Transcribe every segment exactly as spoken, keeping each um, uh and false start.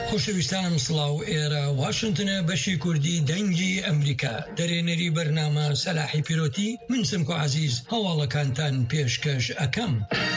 خۆشەویستانم سڵاو، ئێرە واشنتنە بەشی کوردی دەنگی ئەمریکا. دەرێنەری بەرنامە سەلاحی پیرۆتی، من سمکۆ عەزیز هەواڵەکانتان پێشکەش ئەکەم.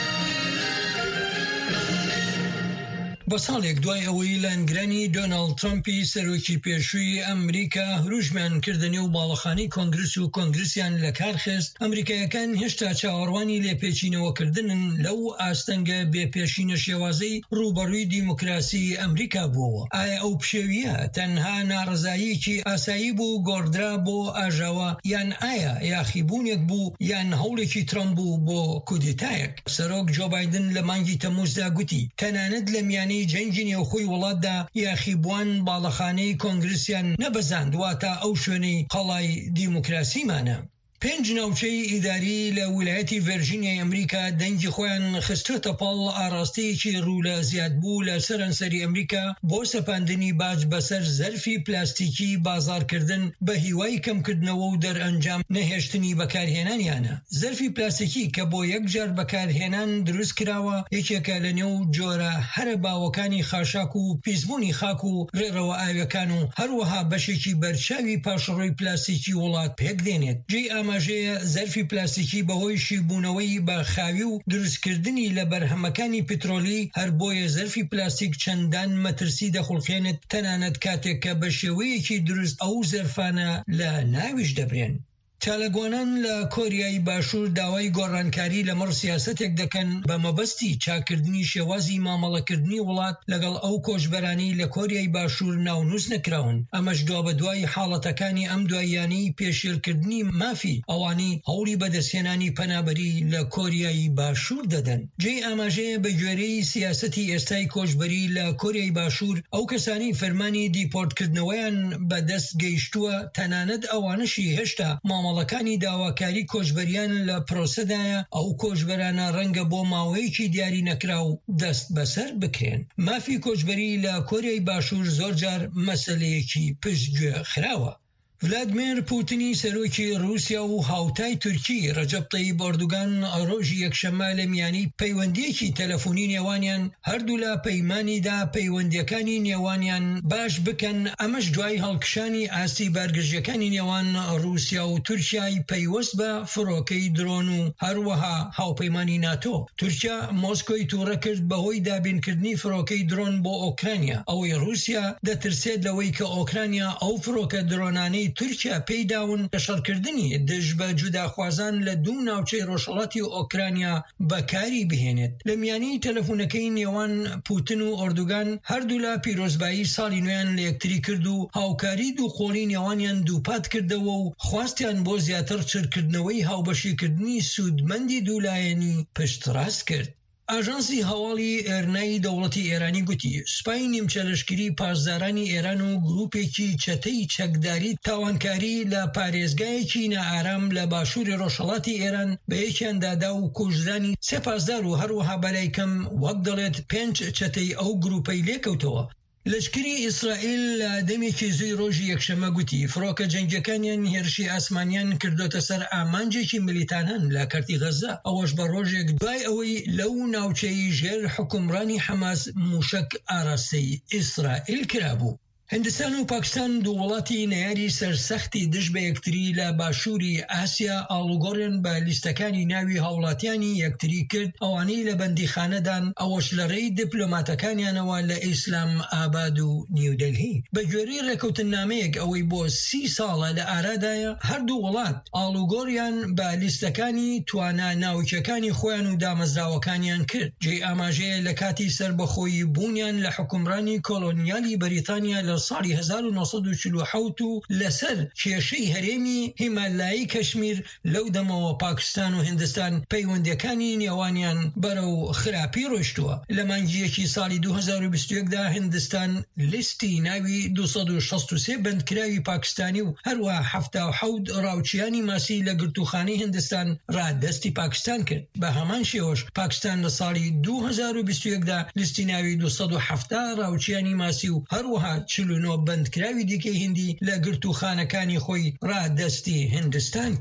بە ساڵێک دوای ئەوەی لەنگرانی دۆناڵد ترامپی سەرۆکی پێشووی ئەمریکا هروژمیان کردە نێو باڵەخانەی کۆنگرس و کۆنگرسیان لە کار خست، ئەمریکایەکان هێشتا چاوەڕوانی لێپێچینەوەکردنن لەو ئاستەنگە بێپێشینە شێوازەی ڕوبەڕووی دیموکراسی ئەمریکا بووەوە. ئایا ئەو پشێویە تەنها ناڕزاییەکی ئاسایی بوو گۆڕدرا بۆ ئاژاوە، یان ئایا یاخیبوونێک بوو یان هەوڵێکی ترامپ بوو بۆ کودێتایەک؟ سەرۆک جۆ بایدن لە مانگی تەمووزدا گوتی تەنانەت لە میانەی جەنگی نێوخۆی وڵاتدا یاخیبووان باڵەخانەی کۆنگرسیان نەبەزاندواتە ئەو شوێنەی قەڵای دیموکراسیمانە. پێنج ناوچەی ئیداری لە ویلایەتی ڤێرجینیای ئەمریکا دەنگی خۆیان خستوتە پاڵ ئاڕاستەیەکی ڕوو لە زیادبوو لە سەرانسەری ئەمریکا بۆ سەپاندنی باج بەسەر زەرفی پلاستیکی بازارکردن بە هیوای کەمکردنەوە و دەرئەنجام نەهێشتنی بەکارهێنانیانە. زەرفی پلاستیکی کە بۆ یەکجار بەکارهێنان دروست کراوە یەکێکە لە نێو جۆرە هەرە باوەکانی خاشاک و پیسبوونی خاک و ڕێڕەوە ئاویەکان و هەروەها بەشێکی بەرچاوی پاشەڕۆی پلاستیکی وڵات پێک دێنێت. ئاماژەیە زەرفی پلاستیکی بەهۆی شیبوونەوەی بە خاوی و دروستکردنی لە بەرهەمەکانی پترۆلی هەر بۆیە زەرفی پلاستیک چەندان مەترسی دەخڵخێنێت، تەنانەت کاتێک کە بە شێوەیەکی دروست ئەو زەرفانە لە ناویش دەبرێن. تالەگوانان لە کۆریای باشوور داوای گۆڕانکاری لەمەڕ سیاسەتێک دەکەن بە مەبەستی چاکردنی شێوازی مامەڵەکردنی وڵات لەگەڵ ئەو کۆچبەرانی لە کۆریای باشوور ناونووس نەکراون. ئەمەش دوا بە دوای حاڵەتەکانی ئەم دواییانەی پێشێلکردنی مافی ئەوانی هەوڵی بەدەستهێنانی پەنابەری لە کۆریای باشوور دەدەن. جێی ئاماژەیە بە گوێرەی سیاسەتی ئێستای کۆچبەری لە کۆریای باشوور ئەو کەسانی فەرمانی دیپۆرتکردنەوەیان بەدەست گەیشتووە، تەنانەت ئەوانشی هێشتا مامەڵەکانی داواکاری کۆچبەریان لە پرۆسەدایە، ئەو کۆچبەرانە ڕەنگە بۆ ماوەیەکی دیاری نەکرا و دەست بەسەر بکرێن. مافی کۆچبەری لە کۆریای باشوور زۆرجار مەسەلەیەکی پشتگوێ خراوە. ڤلادیمیر پوتینی سەرۆکی رووسیا و هاوتای تورکی ڕەجەب تەیب ئەردوغان ڕۆژی یەکشەممە لە میانی پەیوەندیەکی تەلەفۆنی نێوانیان هەردوو لە پەیمانیدا پەیوەندیەکانی نێوانیان باش بکەن، ئەمەش دوای هەڵکشانی ئاستی بارگەژیەکانی نێوان رووسیا و تورکیای پەیوەست بە فڕۆکەی درۆن و هەروەها هاوپەیمانی ناتۆ. تورکیا مۆسکۆی تووڕە کرد بەهۆی دابینکردنی فڕۆکەی درۆن بۆ ئۆکرانیا، ئەوەی رووسیا دەترسێت لەوەی کە ئۆکرانیا ئەو فڕۆکە درۆنانەی تورکیا پێیداون لە شەڕکردنی دژ بە جوداخوازان لە دوو ناوچەی ڕۆژهەڵاتی ئۆکرانیا بەکاری بهێنێت. لە میانی تەلەفۆنەکەی نێوان پوتین و ئەردوغان هەردوو لە پیرۆزبایی ساڵی نوێیان لە یەکتری کرد و هاوکاری دووقۆڵی نێوانیان دووپات کردەوە و خواستیان بۆ زیاتر چرکردنەوەی هاوبەشیکردنی سوودمەندی دوولایەنی پشتڕاست کرد. ئاژانسی هەواڵی ئێرنای دەوڵەتی ئێرانی گوتی سوپای نیمچەلەشکری پاسدارانی ئێران و گروپێکی چەتەی چەکداری تاوانکاری لە پارێزگایەکی نائارام لە باشووری ڕۆژهەڵاتی ئێران بە یەکیان دادا و کوژرانی سێ پاسدار و هەروەها بەلای کەم وەک دەڵێت پێنج چەتەی ئەو گروپەی لێکەوتەوە. لەشکری ئیسرائیل لە دەمێکی زوی ڕۆژی یەکشەمە گوتی فڕۆکە جەنگیەکانیان هێرشی ئاسمانیان کردوتە سەر ئامانجێکی ملیتانان لە کەرتی غەزە، ئەوەش بە ڕۆژێک دوای ئەوەی لەو ناوچەی ژێر حکومڕانی حەماس موشک ئاراستەی ئیسرائیل کرابوو. هندستان و پاکستان دوو وڵاتی نەیاری سەرسەختی دژ بە یەکتری لە باشووری ئاسیا ئاڵوگۆڕیان بە لیستەکانی ناوی هاوڵاتیانی یەکتری کرد، ئەوانەی لە بەندیخانەدان، ئەوەش لە ڕێی دیپلۆماتەکانیانەوە لە ئیسلام ئاباد و نیودەلهی. بە گوێرەی ڕێکەوتنامەیەک ئەوەی بۆ سی ساڵە لە ئارادایە، هەردوو وڵات ئاڵوگۆڕیان بە لیستەکانی توانا ناوچەکانی خۆیان و دامەزراوەکانیان کرد. جێ ئاماژەیە لە کاتی سربەخۆیی بوونیان لە حکومڕانی کۆلۆنیالی بەریتانیا لە ساڵی هەزار و نۆسەد و چل و حەوت و لەسەر کێشەی هەرێمی هیمالایی کەشمیر لەو دەمەوە پاکستان و هندستان پەیوەندیەکانی نێوانیان بەرەو خراپی ڕۆیشتووە. لە مانگیەکی ساڵی دوو هەزار و بیست و یەکدا هندستان لیستی ناوی دووسەد و شەست و سێ بەندکراوی پاکستانی و هەروە هەفتە و حەوت ڕاوچیانی ماسی لە گرتوخانەی هندستان ڕادەستی پاکستان کرد. بە هەمان شێوەش پاکستان لە ساڵی دوو هەزار و بیست و یەکدا لیستی ناوی دووسەد و هەفتە ڕاوچیانی ماسی و هەروەها چل و نۆ بەندکراوی دیکەی هندی لە گرتوخانەکانی خۆی ڕادەستی هندستان